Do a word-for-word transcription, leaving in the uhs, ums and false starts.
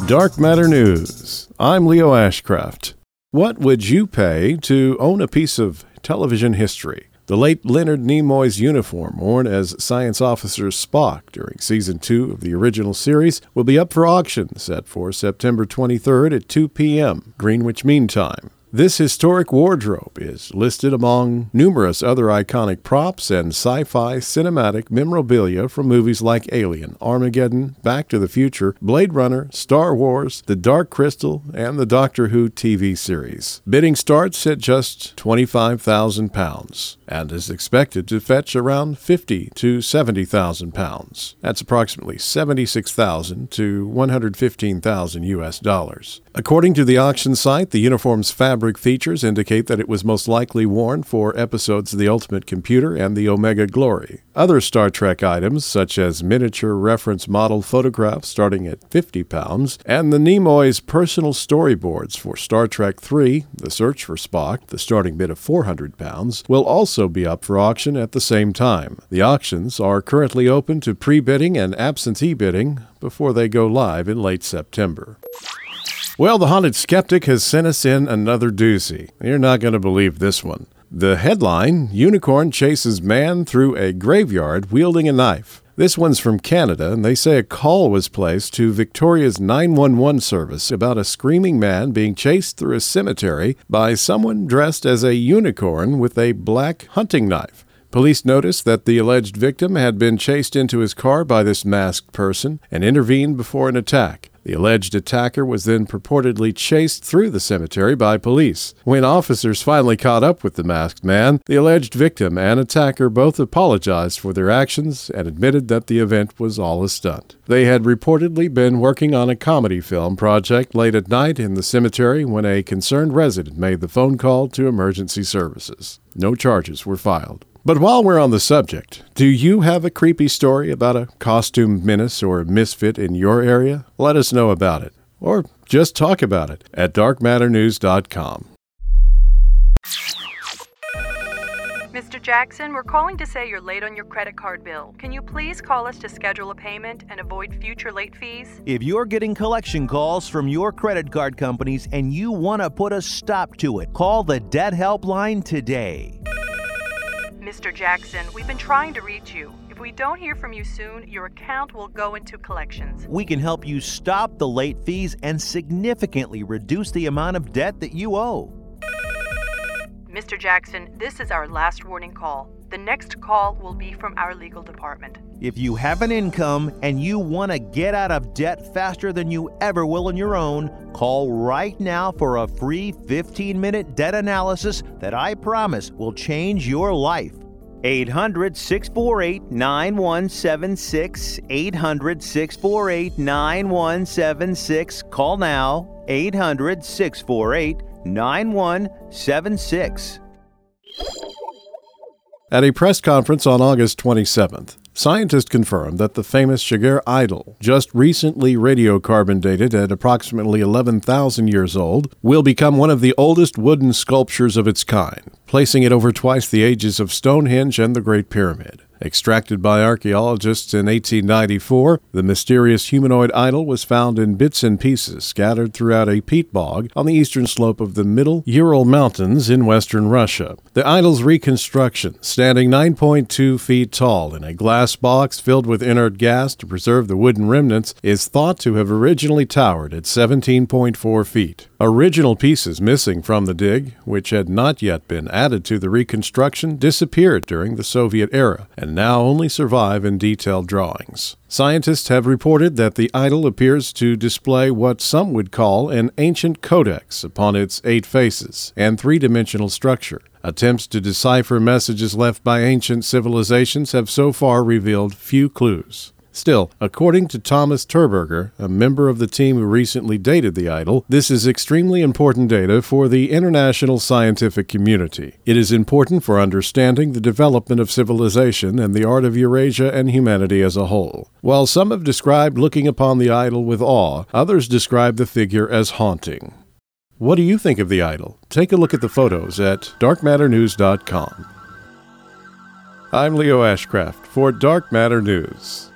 Dark Matter News. I'm Leo Ashcraft. What would you pay to own a piece of television history? The late Leonard Nimoy's uniform, worn as Science Officer Spock during Season two of the original series, will be up for auction, set for September twenty-third at two p.m. Greenwich Mean Time. This historic wardrobe is listed among numerous other iconic props and sci-fi cinematic memorabilia from movies like Alien, Armageddon, Back to the Future, Blade Runner, Star Wars, The Dark Crystal, and the Doctor Who T V series. Bidding starts at just twenty-five thousand pounds and is expected to fetch around fifty to seventy thousand pounds. That's approximately seventy-six thousand to one hundred fifteen thousand U S dollars. According to the auction site, the uniform's fabric features indicate that it was most likely worn for episodes of The Ultimate Computer and The Omega Glory. Other Star Trek items, such as miniature reference model photographs starting at fifty pounds, and the Nimoy's personal storyboards for Star Trek three, The Search for Spock, the starting bid of four hundred pounds, will also be up for auction at the same time. The auctions are currently open to pre-bidding and absentee bidding before they go live in late September. Well, the Haunted Skeptic has sent us in another doozy. You're not going to believe this one. The headline, Unicorn Chases Man Through a Graveyard Wielding a Knife. This one's from Canada, and they say a call was placed to Victoria's nine one one service about a screaming man being chased through a cemetery by someone dressed as a unicorn with a black hunting knife. Police noticed that the alleged victim had been chased into his car by this masked person and intervened before an attack. The alleged attacker was then purportedly chased through the cemetery by police. When officers finally caught up with the masked man, the alleged victim and attacker both apologized for their actions and admitted that the event was all a stunt. They had reportedly been working on a comedy film project late at night in the cemetery when a concerned resident made the phone call to emergency services. No charges were filed. But while we're on the subject, do you have a creepy story about a costumed menace or misfit in your area? Let us know about it, or just talk about it at dark matter news dot com. Mister Jackson, we're calling to say you're late on your credit card bill. Can you please call us to schedule a payment and avoid future late fees? If you're getting collection calls from your credit card companies and you want to put a stop to it, call the Debt Helpline today. Mister Jackson, we've been trying to reach you. If we don't hear from you soon, your account will go into collections. We can help you stop the late fees and significantly reduce the amount of debt that you owe. Mister Jackson, this is our last warning call. The next call will be from our legal department. If you have an income and you want to get out of debt faster than you ever will on your own, call right now for a free fifteen-minute debt analysis that I promise will change your life. eight hundred, six four eight, nine one seven six. eight hundred, six four eight, nine one seven six. Call now. eight hundred, six four eight, nine one seven six. At a press conference on August twenty-seventh, scientists confirmed that the famous Chigurh idol, just recently radiocarbon dated at approximately eleven thousand years old, will become one of the oldest wooden sculptures of its kind, placing it over twice the ages of Stonehenge and the Great Pyramid. Extracted by archaeologists in eighteen ninety-four, the mysterious humanoid idol was found in bits and pieces scattered throughout a peat bog on the eastern slope of the Middle Ural Mountains in western Russia. The idol's reconstruction, standing nine point two feet tall in a glass box filled with inert gas to preserve the wooden remnants, is thought to have originally towered at seventeen point four feet. Original pieces missing from the dig, which had not yet been added to the reconstruction, disappeared during the Soviet era and now only survive in detailed drawings. Scientists have reported that the idol appears to display what some would call an ancient codex upon its eight faces and three-dimensional structure. Attempts to decipher messages left by ancient civilizations have so far revealed few clues. Still, according to Thomas Terberger, a member of the team who recently dated the idol, this is extremely important data for the international scientific community. It is important for understanding the development of civilization and the art of Eurasia and humanity as a whole. While some have described looking upon the idol with awe, others describe the figure as haunting. What do you think of the idol? Take a look at the photos at dark matter news dot com. I'm Leo Ashcraft for Dark Matter News.